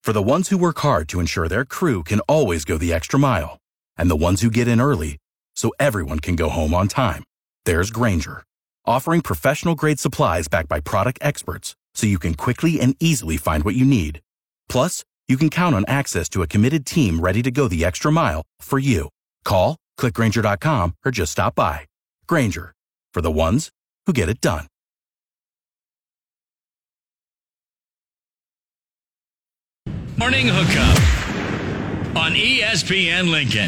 For the ones who work hard to ensure their crew can always go the extra mile, and the ones who get in early so everyone can go home on time, there's Grainger, offering professional-grade supplies backed by product experts so you can quickly and easily find what you need. Plus, you can count on access to a committed team ready to go the extra mile for you. Call, click Grainger.com, or just stop by. Grainger, for the ones who get it done. Morning Hookup on ESPN Lincoln.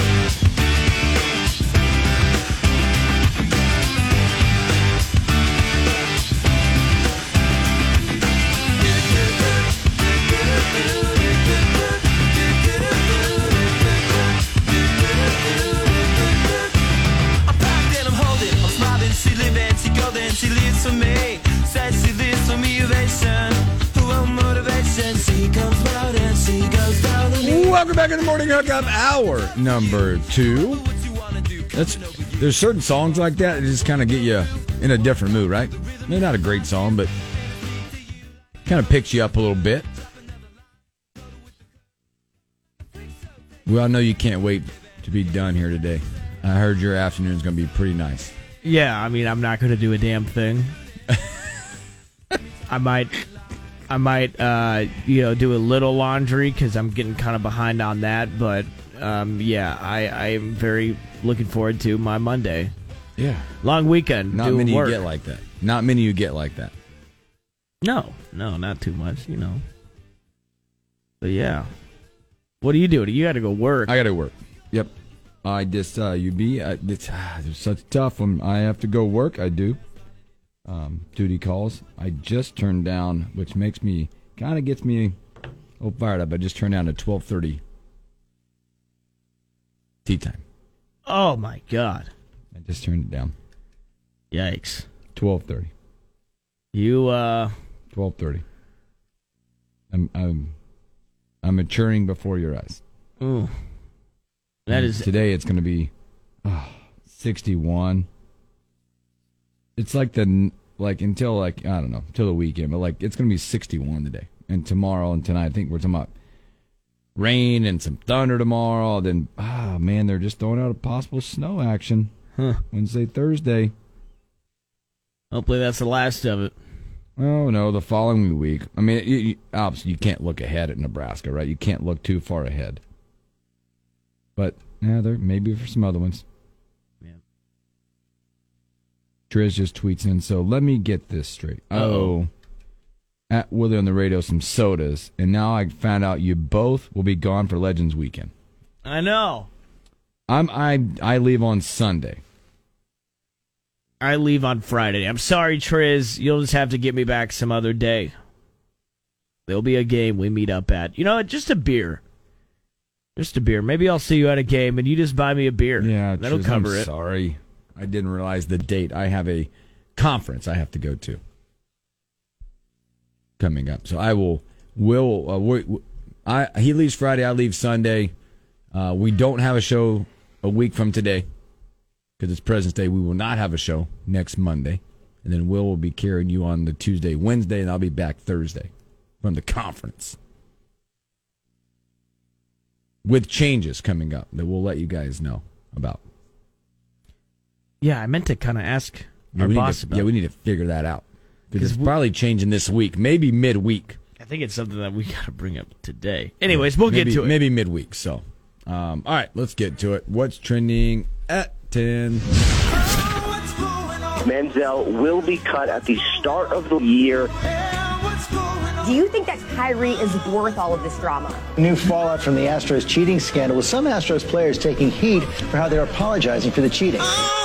She lives for me, says she lives for me, ovation. Who will motivation? She comes out and she goes down. Welcome back in the Morning Hookup, hour number 2. There's certain songs like that just kind of get you in a different mood, right? Maybe not a great song, but kind of picks you up a little bit. Well, I know you can't wait to be done here today. I heard your afternoon's going to be pretty nice. Yeah, I mean, I'm not going to do a damn thing. I might, do a little laundry because I'm getting kind of behind on that. But yeah, I am very looking forward to my Monday. Yeah, long weekend. Not many you get like that. Not many you get like that. No, not too much, you know. But yeah, what are you doing? You got to go work. I got to work. Yep. I just, it's such tough when I have to go work. I do. Duty calls. I just turned down, which makes me, kind of gets me fired up. I just turned down to 12:30 tea time. Oh, my God. I just turned it down. Yikes. 12:30. You, 12:30. I'm maturing before your eyes. Ooh. That is today. It's going to be 61. It's until I don't know, till the weekend, but it's going to be 61 today. And tomorrow and tonight, I think we're talking about rain and some thunder tomorrow. Then man, they're just throwing out a possible snow action. Wednesday, Thursday. Hopefully that's the last of it. Oh no, the following week. I mean, obviously you can't look ahead at Nebraska, right? You can't look too far ahead. But, yeah, there maybe for some other ones. Yeah. Triz just tweets in, so let me get this straight. Uh-oh. At Willie on the radio, some sodas, and now I found out you both will be gone for Legends Weekend. I know. I leave on Sunday. I leave on Friday. I'm sorry, Triz. You'll just have to get me back some other day. There'll be a game we meet up at. You know what? Just a beer. Just a beer. Maybe I'll see you at a game and you just buy me a beer. Yeah, that'll cover it. Sorry. I didn't realize the date. I have a conference I have to go to coming up. So I he leaves Friday, I leave Sunday. We don't have a show a week from today because it's President's Day. We will not have a show next Monday. And then will be carrying you on the Tuesday, Wednesday, and I'll be back Thursday from the conference. With changes coming up that we'll let you guys know about. Yeah, I meant to kind of ask our boss about. Yeah, we need to figure that out. Because it's probably changing this week, maybe midweek. I think it's something that we got to bring up today. Anyways, we'll get to it. Maybe midweek. So, all right, let's get to it. What's trending at 10? Manziel will be cut at the start of the year. Do you think that Kyrie is worth all of this drama? New fallout from the Astros cheating scandal, with some Astros players taking heat for how they're apologizing for the cheating.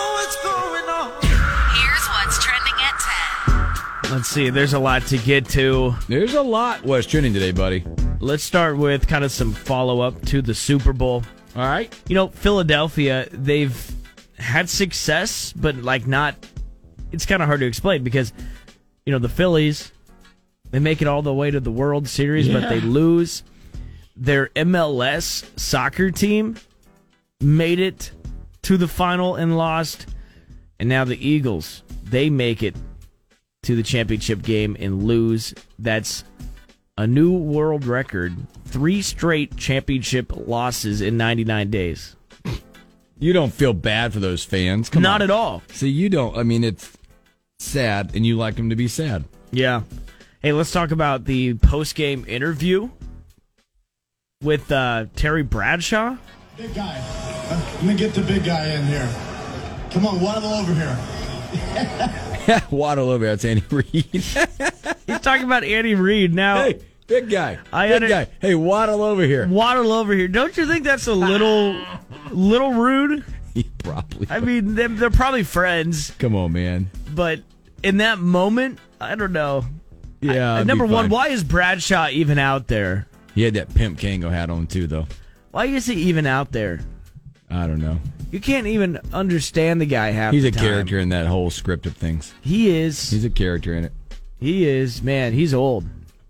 Here's what's trending at 10. Let's see, there's a lot to get to. There's a lot what's trending today, buddy. Let's start with kind of some follow-up to the Super Bowl. All right. You know, Philadelphia, they've had success, but not... It's kind of hard to explain because, you know, the Phillies... They make it all the way to the World Series, but they lose. Their MLS soccer team made it to the final and lost. And now the Eagles, they make it to the championship game and lose. That's a new world record, 3 straight championship losses in 99 days. You don't feel bad for those fans. Come Not on. at all. See, you don't. I mean, it's sad, and you like them to be sad. Yeah. Hey, let's talk about the post-game interview with Terry Bradshaw. Big guy. Let me get the big guy in here. Come on, waddle over here. Waddle over. That's Andy Reid. He's talking about Andy Reid now. Hey, big guy. Big guy. Hey, waddle over here. Waddle over here. Don't you think that's a little rude? He probably. I mean, they're probably friends, Come on, man. but in that moment, I don't know. Yeah. it'd be Number one, fine. why is Bradshaw even out there? He had that Pimp Kango hat on, too, though. Why is he even out there? I don't know. You can't even understand the guy half He's the a time. character in that whole script of things. He is. He's a character in it. He is. Man, he's old.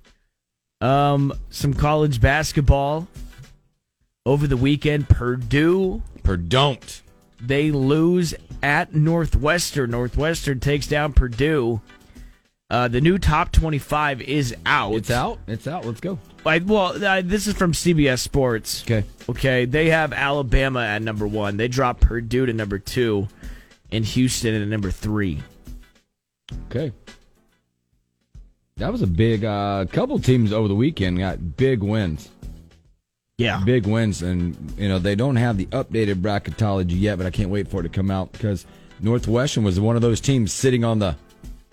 Some college basketball over the weekend. Purdue. Don't. They lose at Northwestern. Northwestern takes down Purdue. The new top 25 is out. It's out. It's out. Let's go. This is from CBS Sports. Okay. They have Alabama at number 1. They drop Purdue to number 2, and Houston at number 3. Okay. That was a big couple teams over the weekend got big wins. Yeah. Big wins. And, they don't have the updated bracketology yet, but I can't wait for it to come out because Northwestern was one of those teams sitting on that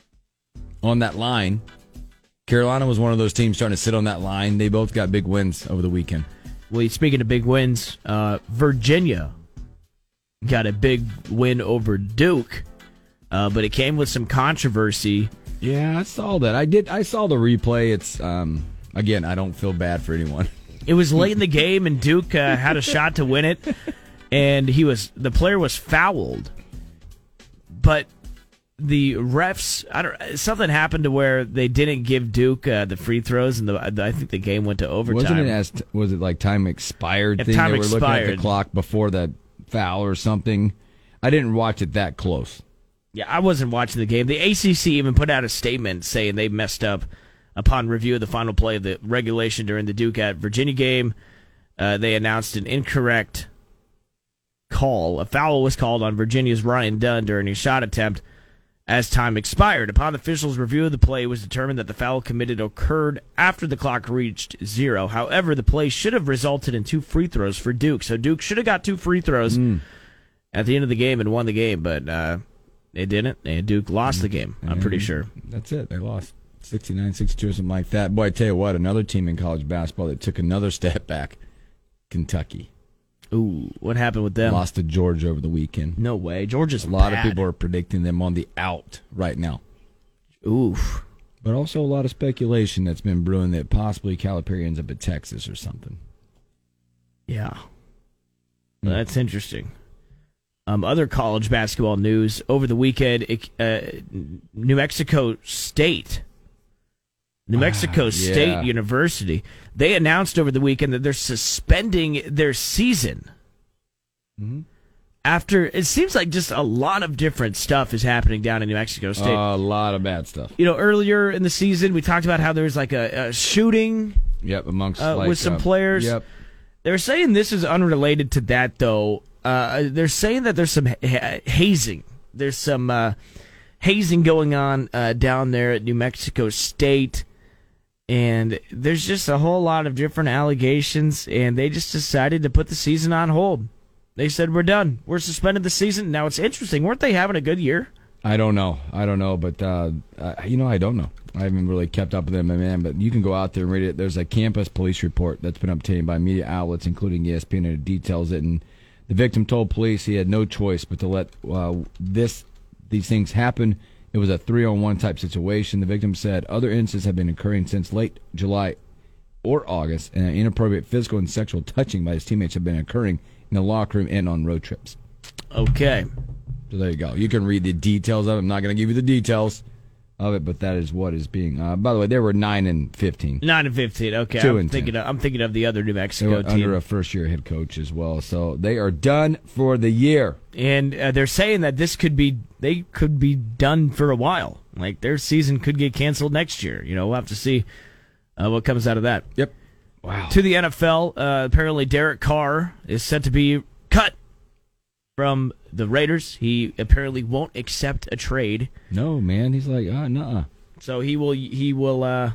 line. Carolina was one of those teams trying to sit on that line. They both got big wins over the weekend. Well, speaking of big wins, Virginia got a big win over Duke, but it came with some controversy. Yeah, I saw that. I saw the replay. It's again, I don't feel bad for anyone. It was late in the game, and Duke had a shot to win it, and the player was fouled, but the refs, something happened to where they didn't give Duke the free throws, and I think the game went to overtime. Was it like time expired thing? Time they were looking at the expired. clock before that foul or something. I didn't watch it that close. Yeah, I wasn't watching the game. The ACC even put out a statement saying they messed up upon review of the final play of the regulation during the Duke at Virginia game. They announced an incorrect call. A foul was called on Virginia's Ryan Dunn during a shot attempt as time expired. Upon the officials' review of the play, it was determined that the foul committed occurred after the clock reached 0. However, the play should have resulted in 2 free throws for Duke. So Duke should have got 2 free throws at the end of the game and won the game, but it didn't, and Duke lost the game, I'm pretty sure. That's it. They lost 69-62 or something like that. Boy, I tell you what, another team in college basketball that took another step back, Kentucky. Ooh, what happened with them? Lost to Georgia over the weekend. No way. Georgia's a lot bad. of people are predicting them on the out right now. Oof. But also a lot of speculation that's been brewing that possibly Calipari ends up at Texas or something. Yeah. Well, that's interesting. Other college basketball news over the weekend, New Mexico State University, they announced over the weekend that they're suspending their season. After, it seems like just a lot of different stuff is happening down in New Mexico State. A lot of bad stuff. Earlier in the season, we talked about how there was like a shooting amongst with some players. Yep. They're saying this is unrelated to that, though. They're saying that there's some hazing. There's some hazing going on down there at New Mexico State. And there's just a whole lot of different allegations, and they just decided to put the season on hold. They said, we're done. We're suspended the season. Now, it's interesting. Weren't they having a good year? I don't know, but, I don't know. I haven't really kept up with them, man, but you can go out there and read it. There's a campus police report that's been obtained by media outlets, including ESPN, and it details it. And the victim told police he had no choice but to let these things happen. It was a 3-on-1 type situation. The victim said other incidents have been occurring since late July or August, and inappropriate physical and sexual touching by his teammates have been occurring in the locker room and on road trips. Okay. So there you go. You can read the details of it. I'm not going to give you the details of it, but that is what is being. By the way, they were 9-15. 9-15. Okay, 2-10. I'm thinking of the other New They Mexico were team. under a first-year head coach as well, so they are done for the year. And they're saying that they could be done for a while. Like their season could get canceled next year. We'll have to see what comes out of that. Yep. Wow. To the NFL, apparently Derek Carr is set to be cut from the Raiders. He apparently won't accept a trade. No, man. He's like, nuh-uh. So he will use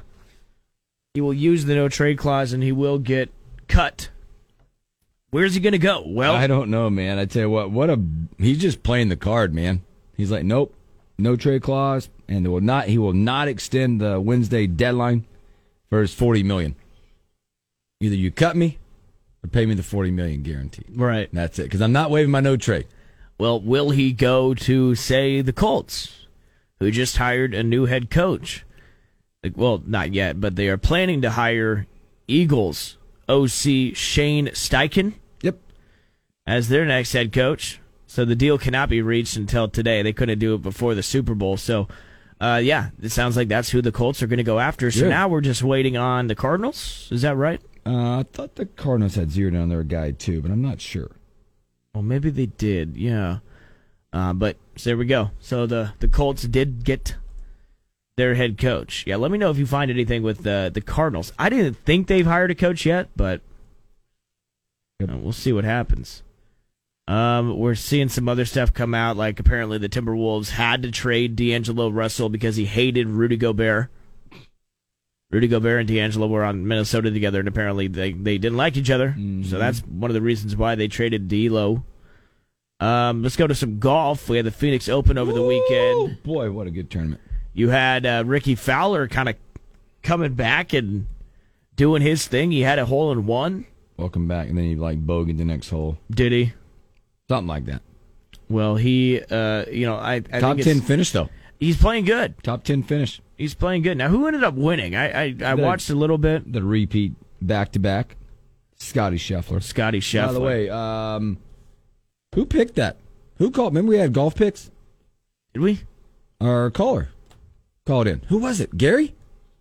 the no trade clause and he will get cut. Where's he going to go? Well, I don't know, man. I tell you what, he's just playing the card, man. He's like, nope, no trade clause, and he will not extend the Wednesday deadline for his $40 million. Either you cut me or pay me the $40 million guaranteed. Right. That's it, because I'm not waiving my no trade. Well, will he go to, say, the Colts, who just hired a new head coach? Well, not yet, but they are planning to hire Eagles OC Shane Steichen. Yep. As their next head coach. So the deal cannot be reached until today. They couldn't do it before the Super Bowl. So, it sounds like that's who the Colts are going to go after. So now we're just waiting on the Cardinals. Is that right? I thought the Cardinals had zeroed on their guy, too, but I'm not sure. Well, maybe they did, yeah. But so there we go. So the Colts did get their head coach. Yeah, let me know if you find anything with the Cardinals. I didn't think they've hired a coach yet, but we'll see what happens. We're seeing some other stuff come out, like apparently the Timberwolves had to trade D'Angelo Russell because he hated Rudy Gobert. Rudy Gobert and D'Angelo were on Minnesota together, and apparently they didn't like each other. Mm-hmm. So that's one of the reasons why they traded D'Lo. Let's go to some golf. We had the Phoenix Open over the weekend. Boy, what a good tournament. You had Ricky Fowler kind of coming back and doing his thing. He had a hole-in-one. Welcome back, and then he bogeyed the next hole. Did he? Something like that. Well, he, I Top 10 finish, though. He's playing good. Top 10 finish. He's playing good. Now, who ended up winning? I watched a little bit. The repeat back-to-back. Scotty Scheffler. By the way, who picked that? Who called? Remember we had golf picks? Did we? Our caller called in. Who was it? Gary?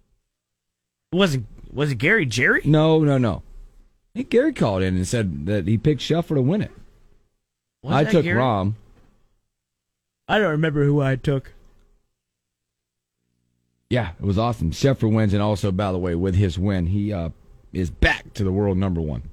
Was it Gary Jerry? No. I think Gary called in and said that he picked Scheffler to win it. I took Gary? Rahm. I don't remember who I took. Yeah, it was awesome. Scheffler wins, and also, by the way, with his win, he is back to the world number one.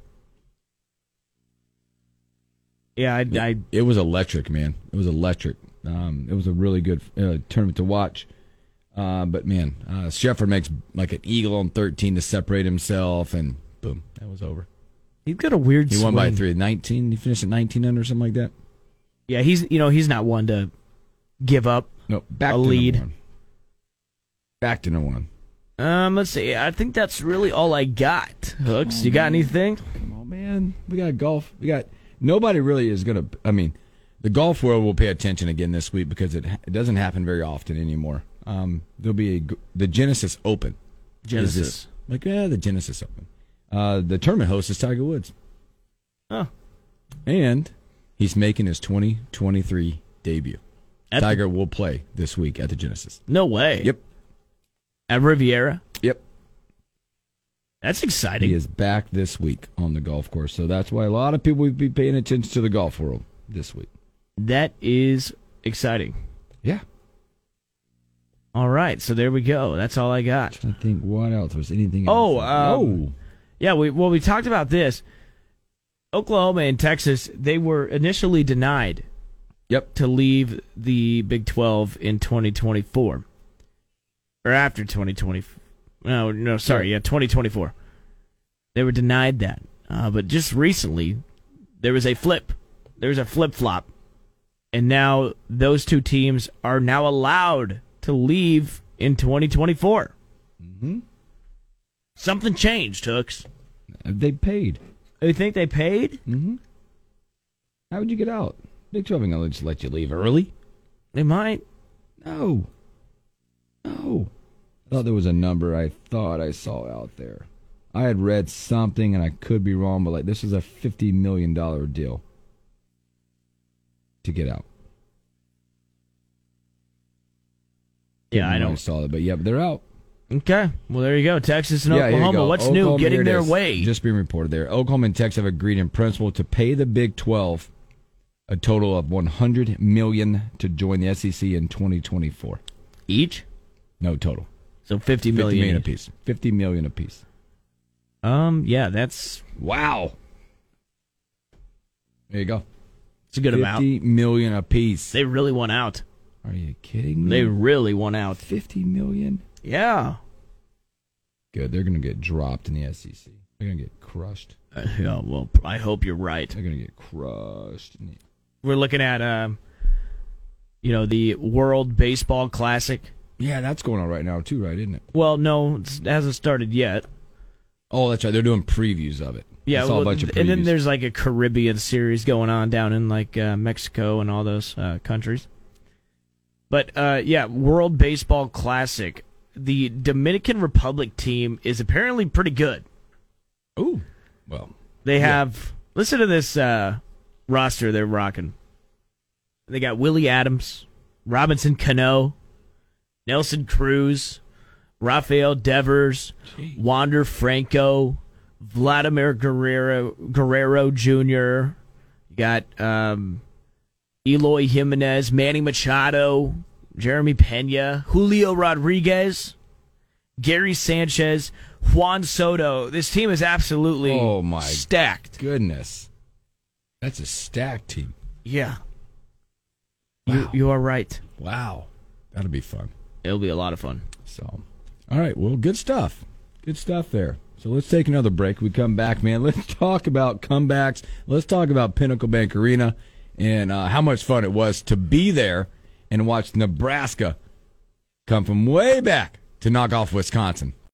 Yeah, it was electric, man. It was electric. It was a really good tournament to watch. But, man, Scheffler makes like an eagle on 13 to separate himself, and boom, that was over. He's got a weird swing. He won by 3. 19. He finished at 19 under, something like that. Yeah, he's not one to give up back a to lead. Back to number one. Let's see. I think that's really all I got. Hooks, you got anything? Come on, man. We got golf. Nobody really is going to. I mean, the golf world will pay attention again this week because it doesn't happen very often anymore. There'll be the Genesis Open. Genesis. The Genesis Open. The tournament host is Tiger Woods. Oh. And he's making his 2023 debut. Tiger will play this week at the Genesis. No way. Yep. At Riviera? Yep. That's exciting. He is back this week on the golf course, so that's why a lot of people will be paying attention to the golf world this week. That is exciting. Yeah. All right, so there we go. That's all I got. I think what else was anything else? Yeah, we talked about this. Oklahoma and Texas, they were initially denied to leave the Big 12 in 2024. Or after 2024. No, sorry, 2024. They were denied that. But just recently, there was a flip. There was a flip-flop. And now those two teams are now allowed to leave in 2024. Mm-hmm. Something changed, Hooks. They paid. You think they paid? Mm-hmm. How would you get out? Big 12 ain't going to just let you leave early. They might. No. I thought there was a number I thought I saw out there. I had read something, and I could be wrong, but this is a $50 million deal to get out. Yeah, I know. I saw that, but they're out. Okay. Well, there you go. Texas and Oklahoma. What's Oklahoma, new? Getting their way. Just being reported there. Oklahoma and Texas have agreed in principle to pay the Big 12 a total of $100 million to join the SEC in 2024. Each? No, total. So 50 million apiece. 50 million apiece. Yeah, that's wow. There you go. It's a good amount. 50 million apiece. They really won out. Are you kidding me? They really won out. 50 million? Yeah. Good. They're going to get dropped in the SEC. They're going to get crushed. Yeah, well, I hope you're right. They're going to get crushed. We're looking at, the World Baseball Classic. Yeah, that's going on right now too, right? Isn't it? Well, no, it hasn't started yet. Oh, that's right. They're doing previews of it. Yeah, I saw a bunch of previews. And then there's like a Caribbean series going on down in like Mexico and all those countries. But World Baseball Classic. The Dominican Republic team is apparently pretty good. Ooh, well, they have. Listen to this roster they're rocking. They got Willie Adams, Robinson Cano, Nelson Cruz, Rafael Devers, Wander Franco, Vladimir Guerrero Jr. You got Eloy Jimenez, Manny Machado, Jeremy Pena, Julio Rodriguez, Gary Sanchez, Juan Soto. This team is absolutely stacked. Goodness. That's a stacked team. Yeah. Wow. You are right. Wow. That'll be fun. It'll be a lot of fun. So, all right. Well, good stuff. Good stuff there. So let's take another break. We come back, man. Let's talk about comebacks. Let's talk about Pinnacle Bank Arena and how much fun it was to be there and watch Nebraska come from way back to knock off Wisconsin.